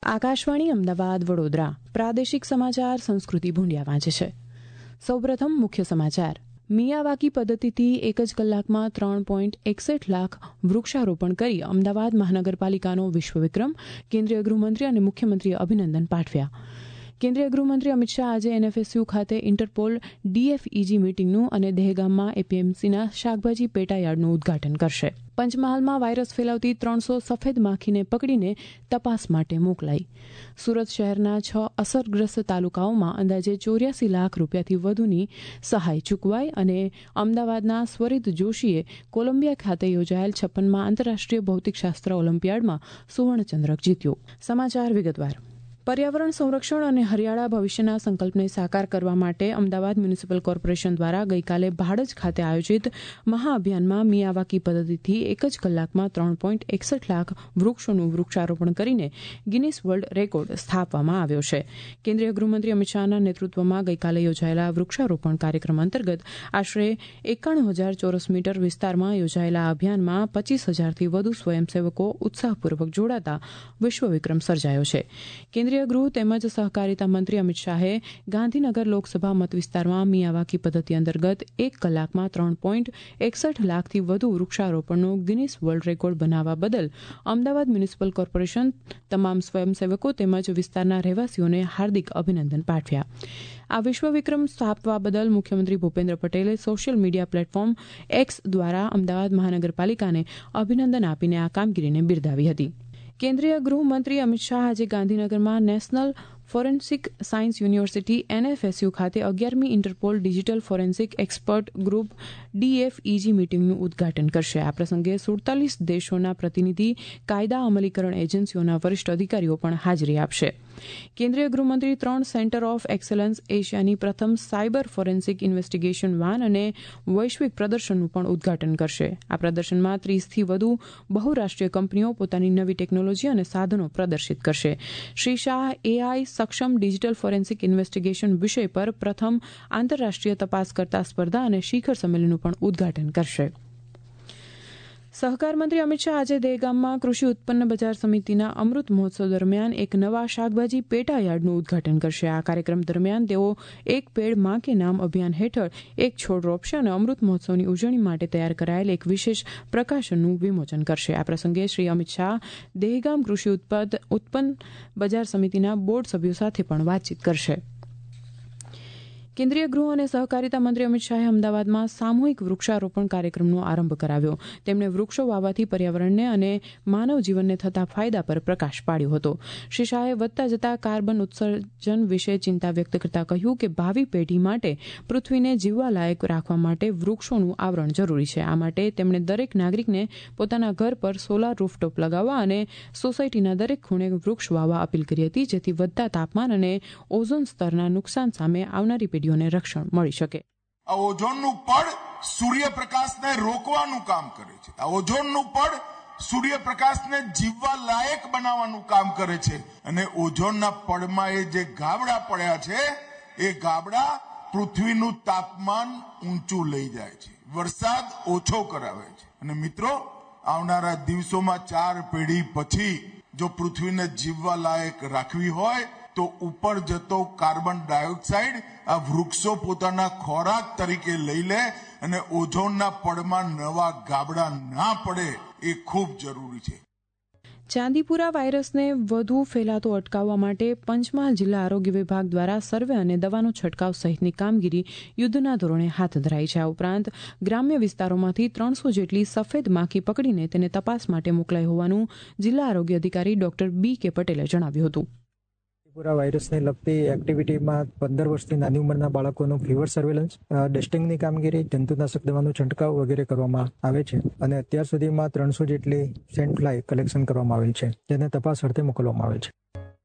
આકાશવાણી અમદાવાદ વડોદરા પ્રાદેશિક સમાચાર સંસ્કૃતિ ભૂંડિયા વાંચે છે. સૌપ્રથમ મુખ્ય સમાચાર. મિયાવાકી પદ્ધતિથી એક જ કલાકમાં 3.61 લાખ વૃક્ષારોપણ કરી અમદાવાદ મહાનગરપાલિકાનો વિશ્વ વિક્રમ. કેન્દ્રીય ગૃહમંત્રી અને મુખ્યમંત્રીએ અભિનંદન પાઠવ્યા. કેન્દ્રીય ગૃહમંત્રી અમિત શાહ આજે એનએફએસયુ ખાતે ઇન્ટરપોલ ડીએફઈજી મીટિંગનું અને દહેગામમાં એપીએમસીના શાકભાજી પેટાયાર્ડનું ઉદઘાટન કરશે. પંચમહાલમાં વાયરસ ફેલાવતી 300 સફેદ માખીને પકડીને તપાસ માટે મોકલાઈ. સુરત શહેરના 6 અસરગ્રસ્ત તાલુકાઓમાં અંદાજે 84 લાખ રૂપિયાથી વધુની સહાય ચૂકવાઈ અને અમદાવાદના સ્વરિત જોશીએ કોલંબિયા ખાતે યોજાયેલ 56મા આંતરરાષ્ટ્રીય ભૌતિકશાસ્ત્ર ઓલિમ્પિયાડમાં સુવર્ણચંદ્રક જીત્યો. સમાચાર વિગતવાર. પર્યાવરણ સંરક્ષણ અને હરિયાળા ભવિષ્યના સંકલ્પને સાકાર કરવા માટે અમદાવાદ મ્યુનિસિપલ કોર્પોરેશન દ્વારા ગઈકાલે ભાડજ ખાતે આયોજિત મહાઅભિયાનમાં મિયાવાકી પદ્ધતિથી એક જ કલાકમાં 3.61 લાખ વૃક્ષોનું વૃક્ષારોપણ કરીને ગિનિસ વર્લ્ડ રેકોર્ડ સ્થાપવામાં આવ્યો છે. કેન્દ્રીય ગૃહમંત્રી અમિત શાહના નેતૃત્વમાં ગઈકાલે યોજાયેલા વૃક્ષારોપણ કાર્યક્રમ અંતર્ગત આશરે 91,000 ચોરસ મીટર વિસ્તારમાં યોજાયેલા અભિયાનમાં 25,000થી વધુ સ્વયંસેવકો ઉત્સાહપૂર્વક જોડાતા વિશ્વ વિક્રમ સર્જાયો છે. કેન્દ્રીય ગૃહ તેમજ સહકારિતા મંત્રી અમિત શાહે ગાંધીનગર લોકસભા મતવિસ્તારમાં મિયાવાકી પદ્ધતિ અંતર્ગત એક કલાકમાં 3.61 લાખથી વધુ વૃક્ષારોપણનો ગિનિસ વર્લ્ડ રેકોર્ડ બનાવવા બદલ અમદાવાદ મ્યુનિસિપલ કોર્પોરેશન તમામ સ્વયંસેવકો તેમજ વિસ્તારના રહેવાસીઓને હાર્દિક અભિનંદન પાઠવ્યા. આ વિશ્વ વિક્રમ સ્થાપવા બદલ મુખ્યમંત્રી ભૂપેન્દ્ર પટેલે સોશિયલ મીડિયા પ્લેટફોર્મ એક્સ દ્વારા અમદાવાદ મહાનગરપાલિકાને અભિનંદન આપીને આ કામગીરીને બિરદાવી હતી. કેન્દ્રીય ગૃહમંત્રી અમિત શાહ આજે ગાંધીનગરમાં national forensic science university NFSU ખાતે 11મી Interpol digital forensic expert group DFEG મીટિંગનું ઉદઘાટન કરશે. આ પ્રસંગે 47 દેશોના પ્રતિનિધિ, કાયદા અમલીકરણ એજન્સીઓના વરિષ્ઠ અધિકારીઓ પણ હાજરી આપશે. કેન્દ્રીય ગૃહમંત્રી 3 સેન્ટર ઓફ એક્સેલન્સ એશિયાની પ્રથમ સાયબર ફોરેન્સિક ઇન્વેસ્ટિગેશન વાન અને વૈશ્વિક પ્રદર્શનનું પણ ઉદઘાટન કરશે. આ પ્રદર્શનમાં 30થી વધુ બહુરાષ્ટ્રીય કંપનીઓ પોતાની નવી ટેકનોલોજી અને સાધનો પ્રદર્શિત કરશે. શ્રી શાહ એઆઈ સક્ષમ ડિજિટલ ફોરેન્સિક ઇન્વેસ્ટિગેશન વિષય પર પ્રથમ આંતરરાષ્ટ્રીય તપાસકર્તા સ્પર્ધા અને શિખર સંમેલનનું પણ ઉદઘાટન કરશે. સહકાર મંત્રી અમિત શાહ આજે દહેગામમાં કૃષિ ઉત્પન્ન બજાર સમિતિના અમૃત મહોત્સવ દરમિયાન એક નવા શાકભાજી પેટાયાર્ડનું ઉદઘાટન કરશે. આ કાર્યક્રમ દરમિયાન તેઓ એક પેડ માં કે નામ અભિયાન હેઠળ એક છોડ રોપશે અને અમૃત મહોત્સવની ઉજવણી માટે તૈયાર કરાયેલ એક વિશેષ પ્રકાશનનું વિમોચન કરશે. આ પ્રસંગે શ્રી અમિત શાહ દહેગામ કૃષિ ઉત્પન્ન બજાર સમિતિના બોર્ડ સભ્યો સાથે પણ વાતચીત કરશે. કેન્દ્રીય ગૃહ અને સહકારિતા મંત્રી અમિત શાહે અમદાવાદમાં સામૂહિક વૃક્ષારોપણ કાર્યક્રમનો આરંભ કરાવ્યો. તેમણે વૃક્ષો વાવવાથી પર્યાવરણને અને માનવ જીવનને થતા ફાયદા પર પ્રકાશ પાડ્યો હતો. શ્રી શાહે વધતા જતા કાર્બન ઉત્સર્જન વિશે ચિંતા વ્યક્ત કરતા કહ્યું કે ભાવિ પેઢી માટે પૃથ્વીને જીવવા લાયક રાખવા માટે વૃક્ષોનું આવરણ જરૂરી છે. આ માટે તેમણે દરેક નાગરિકને પોતાના ઘર પર સોલાર રૂફટોપ લગાવવા અને સોસાયટીના દરેક ખૂણે વૃક્ષ વાવવા અપીલ કરી હતી, જેથી વધતા તાપમાન અને ઓઝોન સ્તરના નુકસાન સામે આવનારી પેઢીઓને રક્ષણ મળી શકે. આ ઓઝોનનું પડ સૂર્યપ્રકાશને રોકવાનું કામ કરે છે. આ ઓઝોનનું પડ સૂર્યપ્રકાશને જીવવા લાયક બનાવવાનું કામ કરે છે. અને ઓઝોનના પડમાં એ જે ગાબડા પડ્યા છે, એ ગાબડા પૃથ્વીનું તાપમાન ઊંચું લઈ જાય છે, વરસાદ ઓછો કરાવે છે. અને મિત્રો, આવનારા દિવસોમાં 4 પેઢી પછી જો પૃથ્વીને જીવવા લાયક રાખવી હોય તો ઉપર જતો કાર્બન ડાયોક્સાઇડ આ વૃક્ષો પોતાના ખોરાક તરીકે લઈ લે અને ઓઝોનના પડમાં નવા ગાબડા ના પડે એ ખૂબ જરૂરી છે. ચાંદીપુરા વાયરસને વધુ ફેલાતો અટકાવવા માટે પંચમહાલ જિલ્લા આરોગ્ય વિભાગ દ્વારા સર્વે અને દવાનો છંટકાવ સહિતની કામગીરી યુદ્ધના ધોરણે હાથ ધરાઈ છે. આ ઉપરાંત ગ્રામ્ય વિસ્તારોમાંથી 300 જેટલી સફેદ માખી પકડીને તેને તપાસ માટે મોકલાઈ હોવાનું જિલ્લા આરોગ્ય અધિકારી ડોક્ટર બી.કે. પટેલે જણાવ્યું હતું. પૂરા વાયરસને લગતી એક્ટિવિટીમાં 15 વર્ષથી નાની ઉંમરના બાળકોનું ફીવર સર્વેલન્સ, ડસ્ટિંગની કામગીરી, જંતુનાશક દવાનો છંટકાવ વગેરે કરવામાં આવે છે. અને અત્યાર સુધીમાં 300 જેટલી સેન્ટ ફ્લાય કલેક્શન કરવામાં આવેલ છે, જેને તપાસ અર્થે મોકલવામાં આવે છે.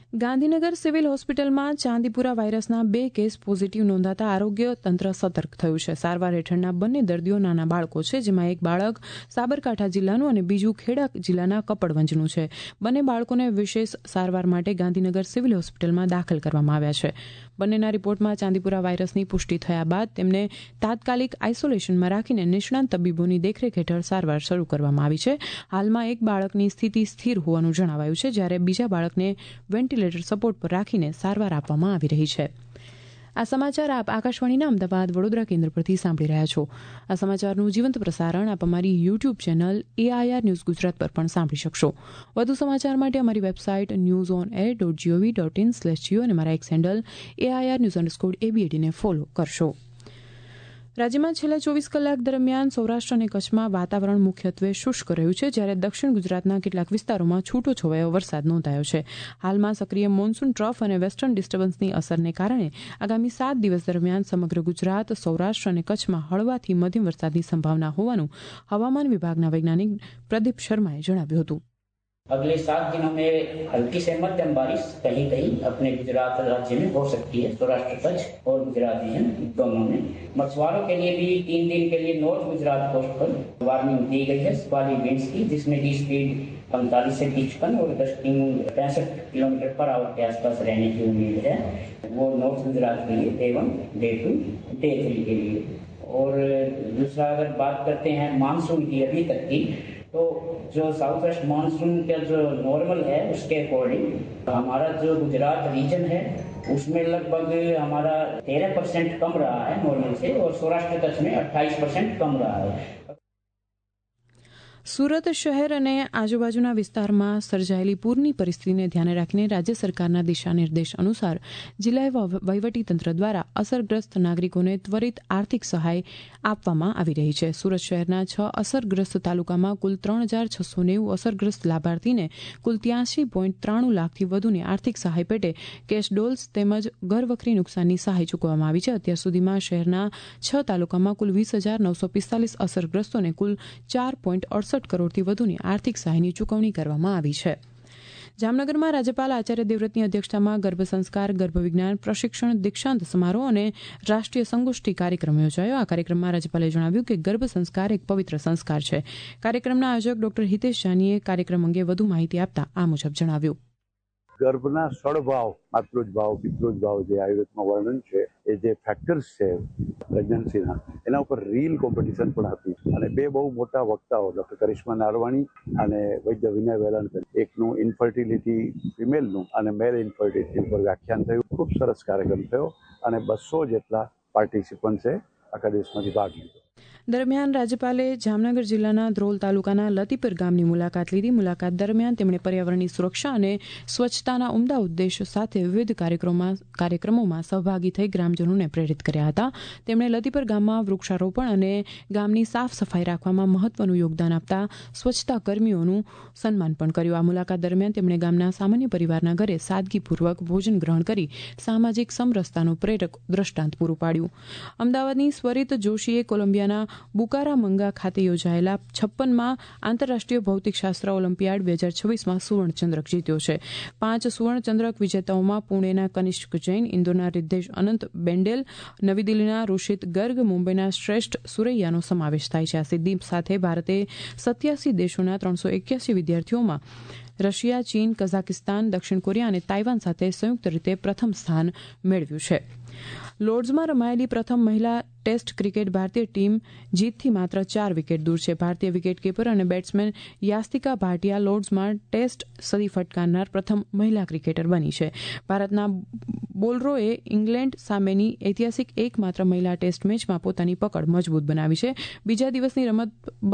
ગાંધીનગર સિવિલ હોસ્પિટલમાં ચાંદીપુરા વાયરસના 2 કેસ પોઝિટિવ નોંધાતા આરોગ્ય તંત્ર સતર્ક થયું છે. સારવાર હેઠળના બંને દર્દીઓ નાના બાળકો છે, જેમાં એક બાળક સાબરકાંઠા જિલ્લાનું અને બીજું ખેડા જિલ્લાના કપડવંજનું છે. બંને બાળકોને વિશેષ સારવાર માટે ગાંધીનગર સિવિલ હોસ્પિટલમાં દાખલ કરવામાં આવ્યા છે. બંનેના રિપોર્ટમાં ચાંદીપુરા વાયરસની પુષ્ટિ થયા બાદ તેમને તાત્કાલિક આઇસોલેશનમાં રાખીને નિષ્ણાંત તબીબોની દેખરેખ હેઠળ સારવાર શરૂ કરવામાં આવી છે. હાલમાં એક બાળકની સ્થિતિ સ્થિર હોવાનું જણાવાયું છે, જ્યારે બીજા બાળકને વેન્ટિલેટર સપોર્ટ પર રાખીને સારવાર આપવામાં આવી રહી છે. આ સમાચાર આપ આકાશવાણીના અમદાવાદ વડોદરા કેન્દ્ર પરથી સાંભળી રહ્યા છો. આ સમાચારનું જીવંત પ્રસારણ આપ અમારી YouTube channel AIR news Gujarat પર પણ સાંભળી શકશો. વધુ સમાચાર માટે અમારી વેબસાઇટ newsonair.gov.in/geo અને મારા એક્સ હેન્ડલ AIR_ABAD ને ફોલો કરશો. રાજ્યમાં છેલ્લા 24 કલાક દરમિયાન સૌરાષ્ટ્ર અને કચ્છમાં વાતાવરણ મુખ્યત્વે શુષ્ક રહ્યું છે, જ્યારે દક્ષિણ ગુજરાતના કેટલાક વિસ્તારોમાં છૂટોછવાયો વરસાદ નોંધાયો છે. હાલમાં સક્રિય મોન્સૂન ટ્રફ અને વેસ્ટર્ન ડિસ્ટર્બન્સની અસરને કારણે આગામી 7 દિવસ દરમિયાન સમગ્ર ગુજરાત, સૌરાષ્ટ્ર અને કચ્છમાં હળવાથી મધ્યમ વરસાદની સંભાવના હોવાનું હવામાન વિભાગના વૈજ્ઞાનિક પ્રદીપ શર્માએ જણાવ્યું હતું. अगले 7 दिनों में हल्की से मध्यम बारिश कहीं कहीं अपने गुजरात राज्य में हो सकती है. सौराष्ट्र कच्छ और गुजरात रीजन दोनों में. मछुआरों के लिए भी 3 दिन के लिए नॉर्थ गुजरात कोस्ट पर वार्निंग दी गई है वाली विंड्स की, जिसमें की स्पीड 45 से 30 कन और गस्टिंग 65 किलोमीटर पर आवर के आसपास रहने की उम्मीद है. वो नॉर्थ गुजरात के लिए Day 1, Day 2, Day 3 के लिए. और दूसरा अगर बात करते हैं मानसून की अभी तक की, तो जो साउथ वेस्ट मानसून का जो नॉर्मल है उसके अकॉर्डिंग हमारा जो गुजरात रीजन है उसमें लगभग हमारा 13% कम रहा है नॉर्मल से, और सौराष्ट्र कच्छ में 28% कम रहा है. સુરત શહેર અને આજુબાજુના વિસ્તારમાં સર્જાયેલી પૂરની પરિસ્થિતિને ધ્યાને રાખીને રાજ્ય સરકારના દિશાનિર્દેશ અનુસાર જિલ્લા વહીવટીતંત્ર દ્વારા અસરગ્રસ્ત નાગરિકોને ત્વરિત આર્થિક સહાય આપવામાં આવી રહી છે. સુરત શહેરના 6 અસરગ્રસ્ત તાલુકામાં કુલ 3,690 અસરગ્રસ્ત લાભાર્થીને કુલ 83.93 લાખથી વધુની આર્થિક સહાય પેટે કેશ ડોલ્સ તેમજ ઘરવખરી નુકસાનની સહાય ચૂકવવામાં આવી છે. અત્યાર સુધીમાં શહેરના 6 તાલુકામાં કુલ 20,945 અસરગ્રસ્તોને કુલ 4.68 કરોડથી વધુની આર્થિક સહાયની ચૂકવણી કરવામાં આવી છે. જામનગરમાં રાજ્યપાલ આચાર્ય દેવવ્રતની અધ્યક્ષતામાં ગર્ભ સંસ્કાર, ગર્ભ વિજ્ઞાન પ્રશિક્ષણ, દીક્ષાંત સમારોહ અને રાષ્ટ્રીય સંગોષ્ઠી કાર્યક્રમ યોજાયો. આ કાર્યક્રમમાં રાજ્યપાલે જણાવ્યું કે ગર્ભ સંસ્કાર એક પવિત્ર સંસ્કાર છે. કાર્યક્રમના આયોજક ડોક્ટર હિતેશ જાનીએ કાર્યક્રમ અંગે વધુ માહિતી આપતા આ મુજબ જણાવ્યું. ગર્ભના સળભાવ, માતૃજ ભાવ, પિતૃજ ભાવ જે આયુર્વેદમાં વર્ણન છે, એ જે ફેક્ટર્સ છે પ્રેગ્નન્સીના, એના ઉપર રીલ કોમ્પિટિશન પણ હતી. અને 2 બહુ મોટા વક્તાઓ ડૉક્ટર કરિશ્મા નારવાણી અને વૈદ્ય વિનય વેલાણકર, એકનું ઇન્ફર્ટિલિટી ફિમેલનું અને મેલ ઇન્ફર્ટિલિટી ઉપર વ્યાખ્યાન થયું. ખૂબ સરસ કાર્યક્રમ થયો અને 200 જેટલા પાર્ટિસિપન્ટ્સે આખા દેશમાંથી ભાગ લીધો. દરમિયાન રાજ્યપાલે જામનગર જિલ્લાના ધ્રોલ તાલુકાના લતીપર ગામની મુલાકાત લીધી. મુલાકાત દરમિયાન તેમણે પર્યાવરણની સુરક્ષા અને સ્વચ્છતાના ઉમદા ઉદ્દેશ સાથે વિવિધ કાર્યક્રમોમાં સહભાગી થઈ ગ્રામજનોને પ્રેરિત કર્યા હતા. તેમણે લતીપર ગામમાં વૃક્ષારોપણ અને ગામની સાફ સફાઈ રાખવામાં મહત્વનું યોગદાન આપતા સ્વચ્છતા કર્મીઓનું સન્માન પણ કર્યું. આ મુલાકાત દરમિયાન તેમણે ગામના સામાન્ય પરિવારના ઘરે સાદગીપૂર્વક ભોજન ગ્રહણ કરી સામાજિક સમરસતાનું પ્રેરક દ્રષ્ટાંત પૂરું પાડ્યું. અમદાવાદની સ્વરિત જોશીએ કોલંબિયાના બુકારામંગા ખાતે યોજાયેલા 56માં આંતરરાષ્ટ્રીય ભૌતિકશાસ્ત્ર ઓલિમ્પિયાડ 2026માં સુવર્ણચંદ્રક જીત્યો છે. 5 સુવર્ણચંદ્રક વિજેતાઓમાં પુણેના કનિષ્ક જૈન, ઇન્દોરના રિદ્ધેશ અનંત બેન્ડેલ, નવી દિલ્હીના રુષિત ગર્ગ, મુંબઈના શ્રેષ્ઠ સુરૈયાનો સમાવેશ થાય છે. આ સિદ્ધિ સાથે ભારતે 87 દેશોના 381 વિદ્યાર્થીઓમાં રશિયા, ચીન, કઝાકિસ્તાન, દક્ષિણ કોરિયા અને તાઇવાન સાથે સંયુક્ત રીતે પ્રથમ સ્થાન મેળવ્યું છે. લોર્ડ્સમાં રમાયેલી પ્રથમ મહિલા ટેસ્ટ ક્રિકેટ ભારતીય ટીમ જીતથી માત્ર 4 વિકેટ દૂર છે. ભારતીય વિકેટકીપર અને બેટ્સમેન યાસ્તિકા ભાટિયા લોર્ડ્સમાં ટેસ્ટ સદી ફટકારનાર પ્રથમ મહિલા ક્રિકેટર બની છે. ભારતના બોલરોએ ઇંગ્લેન્ડ સામેની ઐતિહાસિક એકમાત્ર મહિલા ટેસ્ટ મેચમાં પોતાની પકડ મજબૂત બનાવી છે. બીજા દિવસની રમત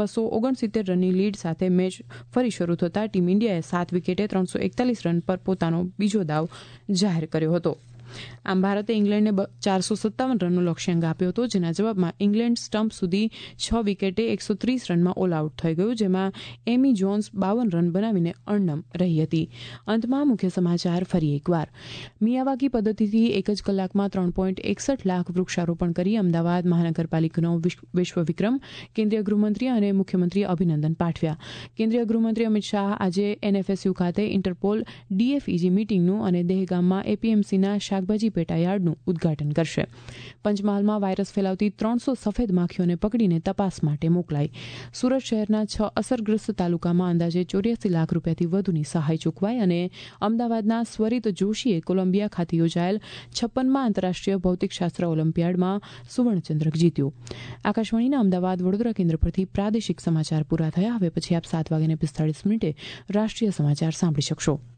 269 રનની લીડ સાથે મેચ ફરી શરૂ થતાં ટીમ ઇન્ડિયાએ 7 વિકેટે 341 રન પર પોતાનો બીજો દાવ જાહેર કર્યો હતો. આમ ભારતે ઇંગ્લેન્ડને 457 રનનો લક્ષ્યાંક આપ્યો હતો, જેના જવાબમાં ઇંગ્લેન્ડ સ્ટમ્પ સુધી 6 વિકેટે 130 રનમાં ઓલ આઉટ થઈ ગયું, જેમાં એમી જોન્સ 52 રન બનાવીને અણનમ રહી હતી. અંતમાં મુખ્ય સમાચાર ફરી એકવાર. મિયાવાકી પદ્ધતિથી એક જ કલાકમાં 3.61 લાખ વૃક્ષારોપણ કરી અમદાવાદ મહાનગરપાલિકાનો વિશ્વ વિક્રમ. કેન્દ્રીય ગૃહમંત્રી અને મુખ્યમંત્રીએ અભિનંદન પાઠવ્યા. કેન્દ્રીય ગૃહમંત્રી અમિત શાહ આજે એનએફએસયુ ખાતે ઇન્ટરપોલ ડીએફઈજી મીટિંગનું અને દહેગામમાં એપીએમસીના શાકભાજી પેટાયાર્ડનું ઉદઘાટન કરશે. પંચમહાલમાં વાયરસ ફેલાવતી 300 સફેદ માખીઓને પકડીને તપાસ માટે મોકલાઈ. સુરત શહેરના 6 અસરગ્રસ્ત તાલુકામાં અંદાજે 84 લાખ રૂપિયાથી વધુની સહાય ચૂકવાઈ અને અમદાવાદના સ્વરિત જોશીએ કોલંબિયા ખાતે યોજાયેલ 56મા આંતરરાષ્ટ્રીય ભૌતિકશાસ્ત્ર ઓલિમ્પિયાડમાં સુવર્ણચંદ્રક જીત્યો. આકાશવાણીના અમદાવાદ વડોદરા કેન્દ્ર પરથી પ્રાદેશિક સમાચાર પૂરા થયા. હવે પછી આપ 7:45 રાષ્ટ્રીય સમાચાર સાંભળી શકશો.